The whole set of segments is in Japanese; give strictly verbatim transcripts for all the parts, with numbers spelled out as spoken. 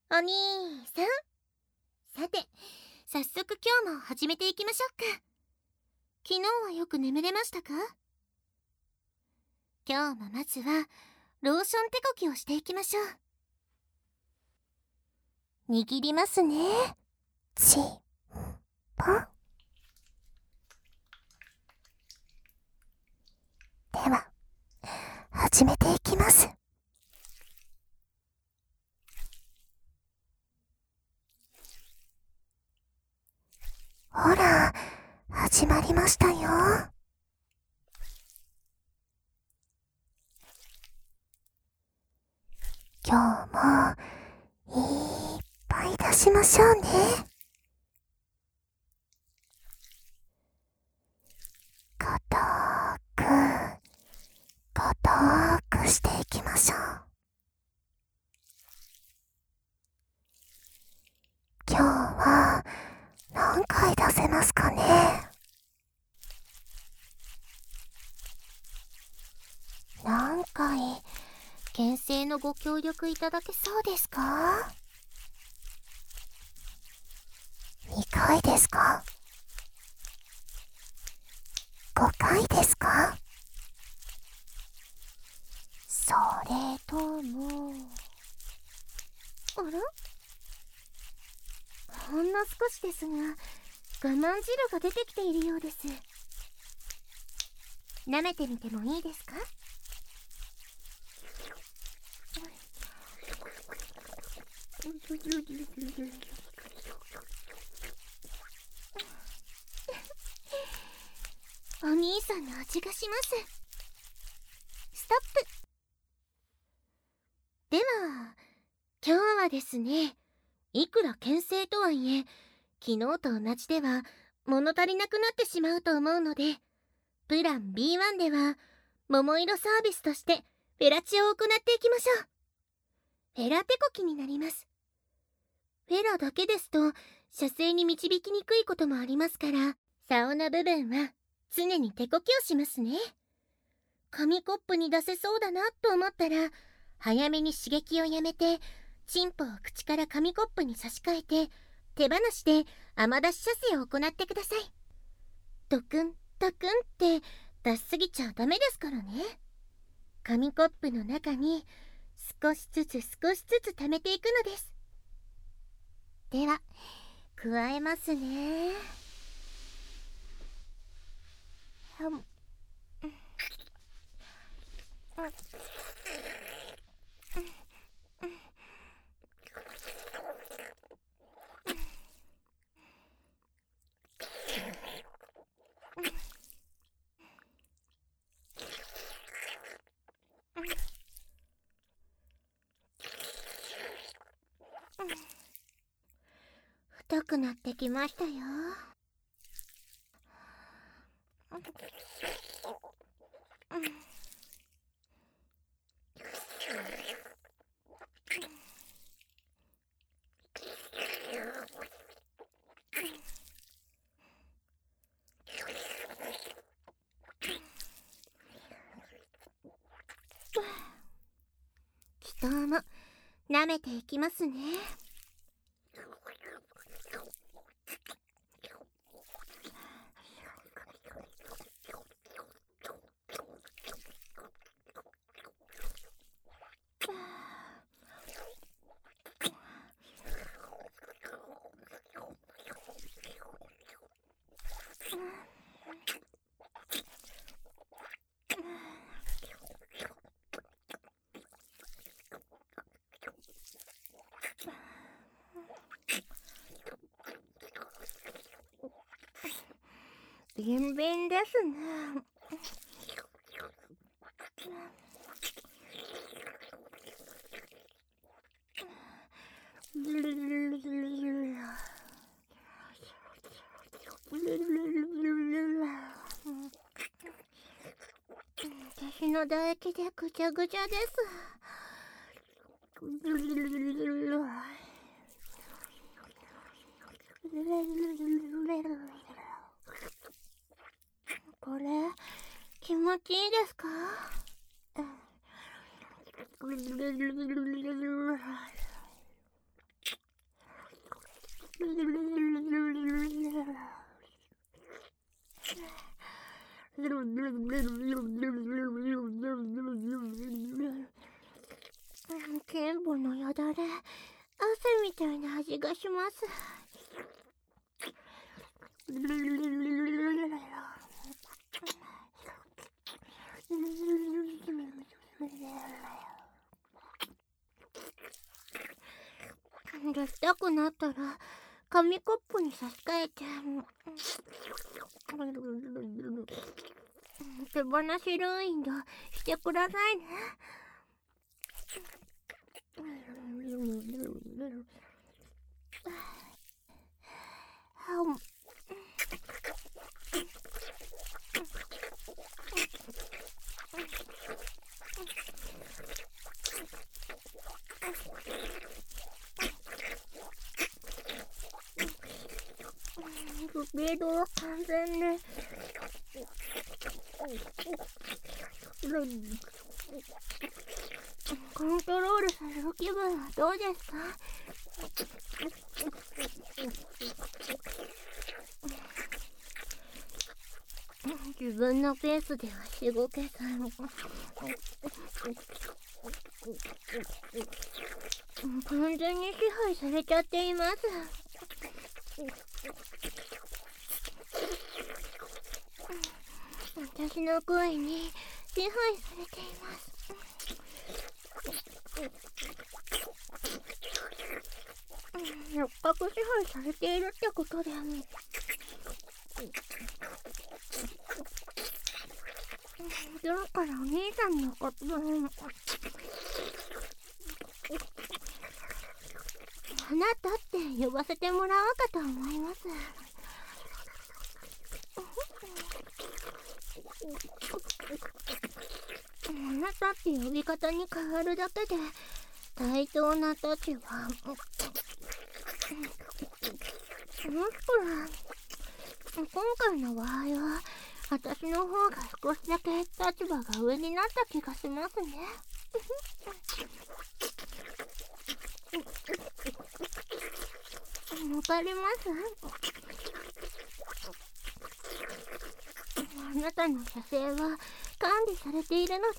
お兄さん、さて早速今日も始めていきましょうか。昨日はよく眠れましたか？今日もまずはローション手こきをしていきましょう。握りますね。チンポン。では始めていきます。ほら、始まりましたよ。今日もいっぱい出しましょうね。固く固くしていきましょう。今日は何回出せますかね。何回牽制のご協力いただけそうですか？にかいですか？ごかいですか？それとも、あら？ほんの少しですが我慢汁が出てきているようです。舐めてみてもいいですか？お兄さんの味がします。ストップ。では今日はですね、いくら牽制とはいえ昨日と同じでは物足りなくなってしまうと思うので、プラン ビーワン では桃色サービスとしてフェラチオを行っていきましょう。フェラ手こきになります。フェラだけですと射精に導きにくいこともありますから、竿の部分は常に手こきをしますね。紙コップに出せそうだなと思ったら早めに刺激をやめて、チンポを口から紙コップに差し替えて手放しで甘出し射精を行ってください。ドクンドクンって出しすぎちゃダメですからね。紙コップの中に少しずつ少しずつ溜めていくのです。では加えますね。はん太くなってきましたよ。どうも舐めていきますね。ビンビンですね。私の唾液でぐちゃぐちゃです。これ気持ちいいですか？ 剣母のよだれ、汗みたいな味がします。出したくなったら紙コップに差し替えて手放しルーインドしてくださいね。スピードは完全にコントロールされる気分はどうですか？自分のペースではしごけず完全に支配されちゃっています。私の声に支配されています。六角支配されているってことで今日からお兄さんのことあなたって呼ばせてもらおうかと思います。あなたって呼び方に変わるだけで対等な立場。もしくは今回の場合は私の方が少しだけ立場が上になった気がしますね。わかります？あなたの射精は管理されているのです。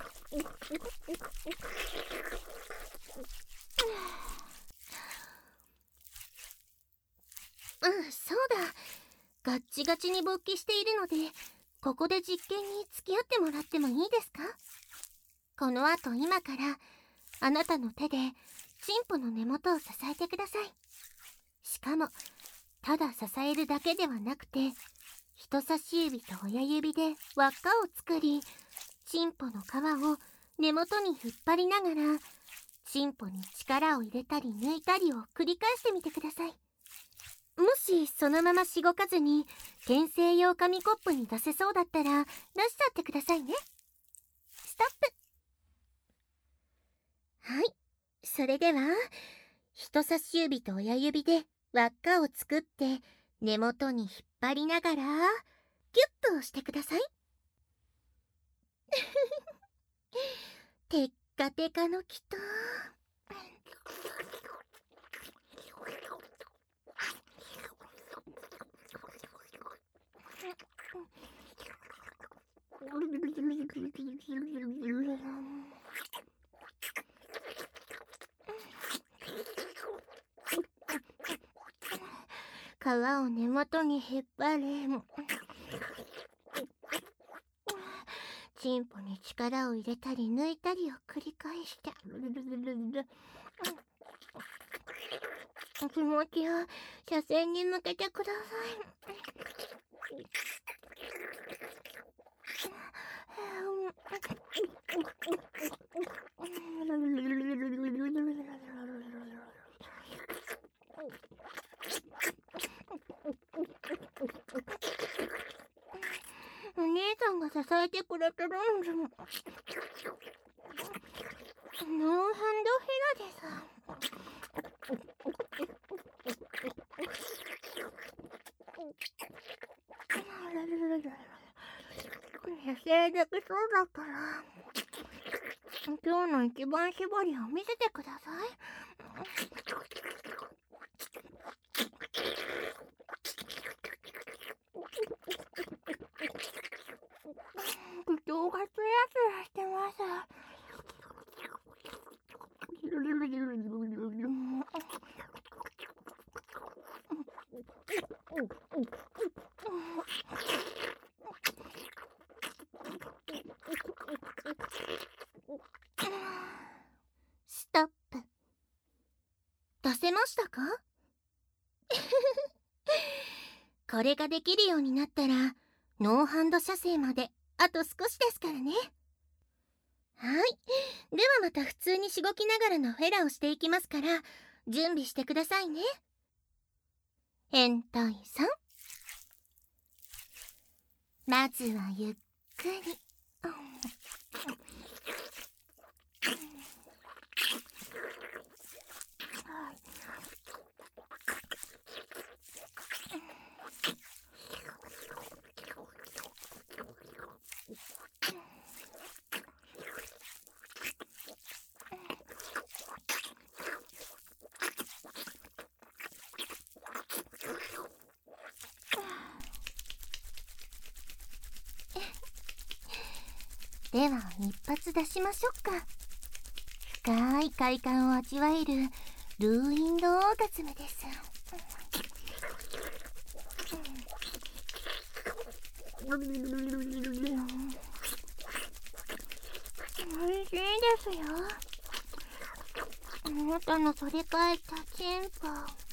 うん、そうだ。ガッチガチに勃起しているので、ここで実験に付き合ってもらってもいいですか？この後今からあなたの手でチンポの根元を支えてください。しかもただ支えるだけではなくて、人差し指と親指で輪っかを作り、チンポの皮を根元に引っ張りながらチンポに力を入れたり抜いたりを繰り返してみてください。もしそのまましごかずに牽制用紙コップに出せそうだったら出しちゃってくださいね。ストップ。はい、それでは人差し指と親指で輪っかを作って根元に引っ張りながらキュッと押してください。テッカテカの木と皮を根元に引っ張り、チンポに力を入れたり抜いたりを繰り返して気持ちを射線に向けてください。お姉さんが支えてくれてるんです。ノーハンドヘラです。射精できそうだったら今日の一番絞りを見せてください。 腸がツヤツヤしてます。 ストップ。出せましたか？これができるようになったらノーハンド射精まであと少しですからね。はい、ではまた普通にしごきながらのフェラをしていきますから準備してくださいね。変態さん、まずはゆっくり。では一発出しましょうか。深い快感を味わえるルーインドオーガズムです。おいしいですよ。あなたの反り返ったチンポ。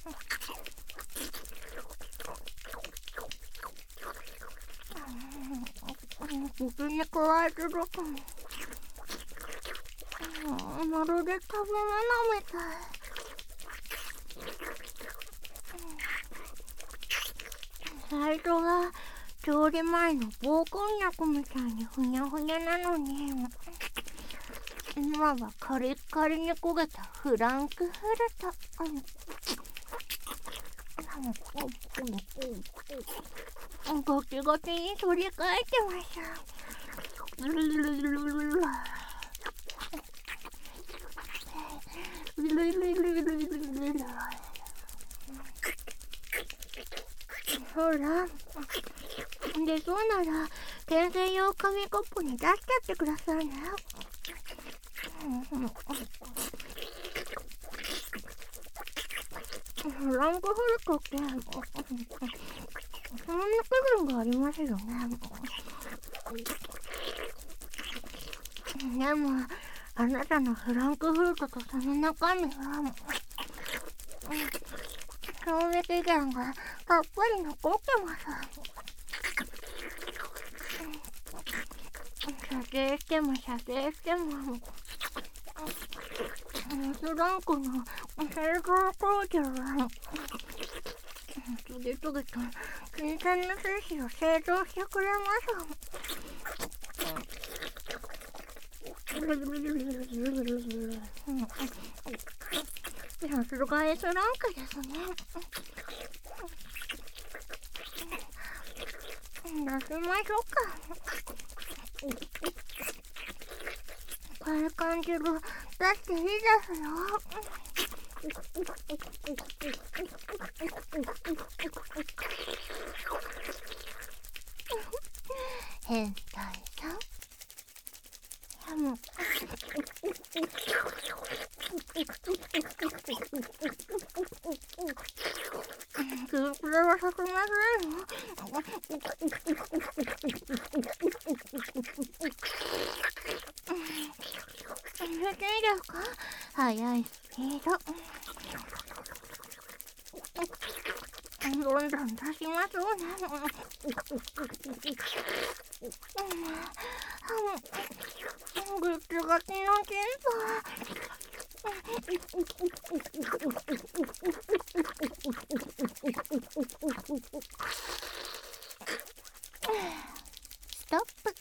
口にくわえてるかも。まるで食べ物みたい。最初は調理前の棒こんにゃくみたいにふにゃふにゃなのに、今はカリッカリに焦げたフランクフルト。ゴチゴチに反り返ってました。ほら、でそうなら牽制用紙コップに出しちゃってくださいね。フランクフルトってそんな気分がありますよね。でもあなたのフランクフルトとその中身は賞味期限がたっぷり残ってます。射精しても射精してもスランクの製造工場は次々と新鮮な精子を製造してくれます。さすが S ランクですね。出しましょうか。こういう感じで出していいですよ。変態さん。でもこれはさせませんよ。いいですか？速いスピード。どんどん出しましょうね。ぐっちがちのチンストップ。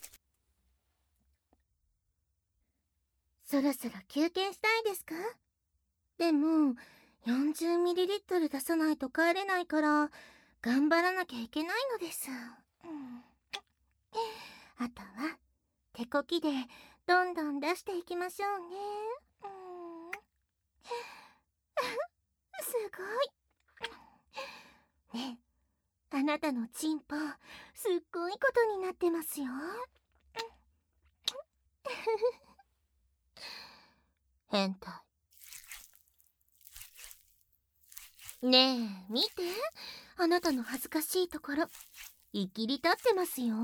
そろそろ休憩したいですか？でも よんじゅうミリリットル 出さないと帰れないから頑張らなきゃいけないのです、うん、あとは手こきでどんどん出していきましょうね、うん、すごいね。あなたのチンポすっごいことになってますよ。 変態。ねえ、見て。あなたの恥ずかしいところ、いきり立ってますよ。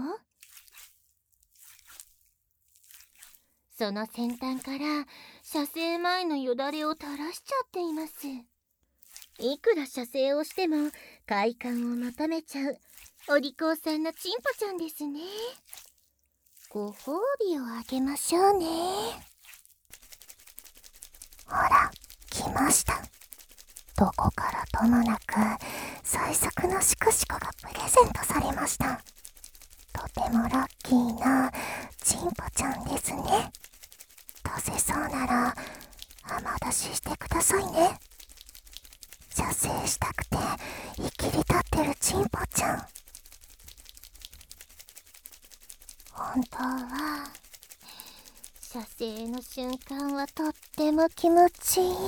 その先端から射精前のよだれを垂らしちゃっています。いくら射精をしても快感を求めちゃうお利口さんなチンポちゃんですね。ご褒美をあげましょうね。 ほら、来ました。どこからともなく最速のシコシコがプレゼントされました。とてもラッキーなチンポちゃんですね。出せそうなら甘出ししてくださいね。射精したくていきり立ってるチンポちゃん。 本当は射精の瞬間はとっても気持ちいい。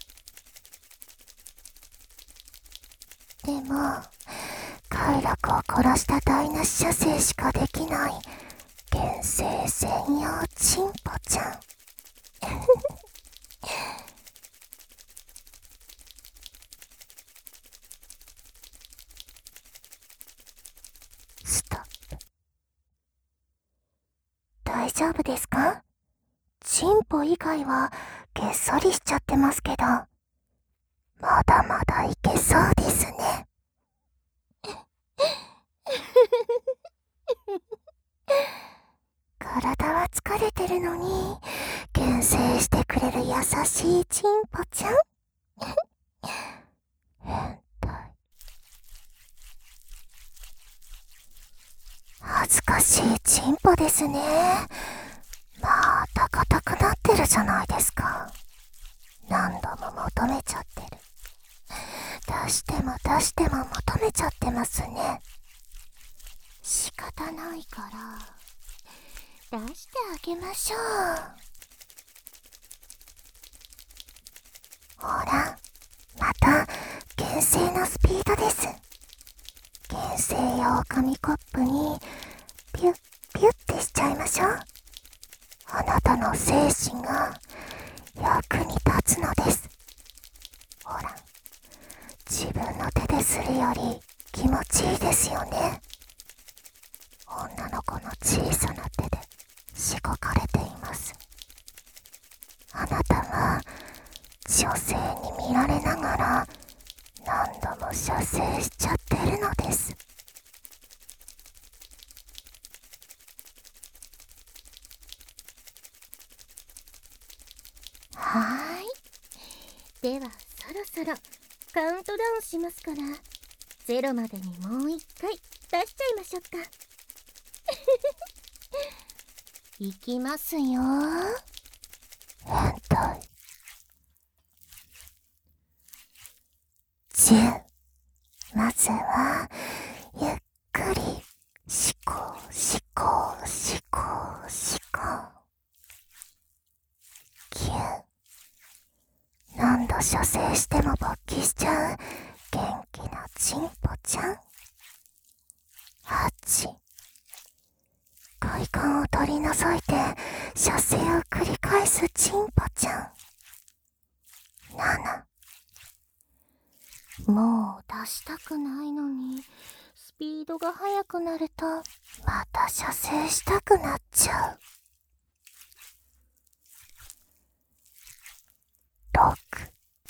でも快楽を凝らした台無し射精しかできない原生専用チンポちゃん。ストップ。大丈夫ですか？チンポ以外はげっそりしちゃってますけど、まだまだいけそうですね。体は疲れてるのに牽制してくれる優しいチンポちゃん。変態。恥ずかしいチンポですね。また硬くなってるじゃないですか。何度も求めちゃってる。出しても出しても求めちゃってますね。仕方ないから出してあげましょう。ほら、また原生のスピードです。原生用紙コップにピュッピュッてしちゃいましょう。あなたの精子が役に立つのです。ほら、自分の手でするより気持ちいいですよね。女の子の小さな手でしごかれています。あなたは女性に見られながら何度も射精しちゃってるのです。 はーい。ではそろそろカウントダウンしますから、ゼロまでにもう一回出しちゃいましょうか。いきますよ。 変態。じゅう。まずはゆっくりしこしこしこしこ。きゅう。何度射精しても勃起しちゃう元気なチンポちゃん。はち。快感を取り除いて射精を繰り返すチンポちゃん。なな。 もう出したくないのにスピードが速くなるとまた射精したくなっちゃう。ろく。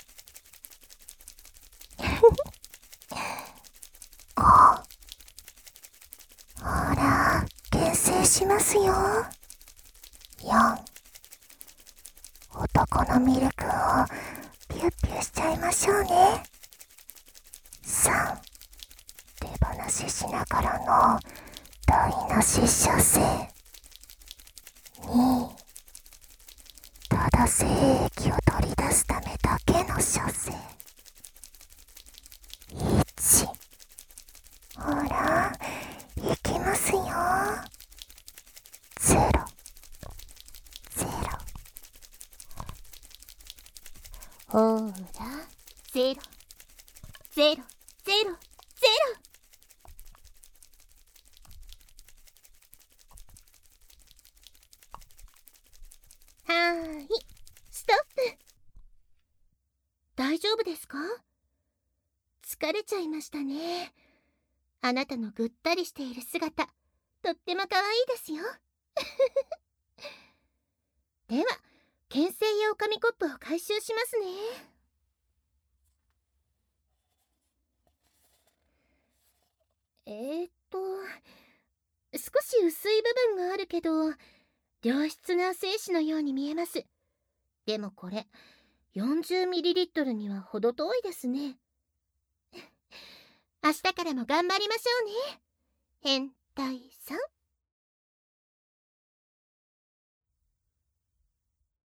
ご。ほら、牽制しますよ。よん。男のミルクをピュッピュしちゃいましょうね。さん。手放ししながらの台無し射精。に。ただ精液を取り出すためだけの射精。いち。ほら、いきますよ。ゼロ。ゼロ。 ほーら、ゼロゼロゼロゼロ。 大丈夫ですか？疲れちゃいましたね。あなたのぐったりしている姿、とっても可愛いですよ。では、牽制用紙コップを回収しますね。えーっと、少し薄い部分があるけど、良質な精子のように見えます。でもこれ、よんじゅうミリリットル には程遠いですね。明日からも頑張りましょうね。変態さん。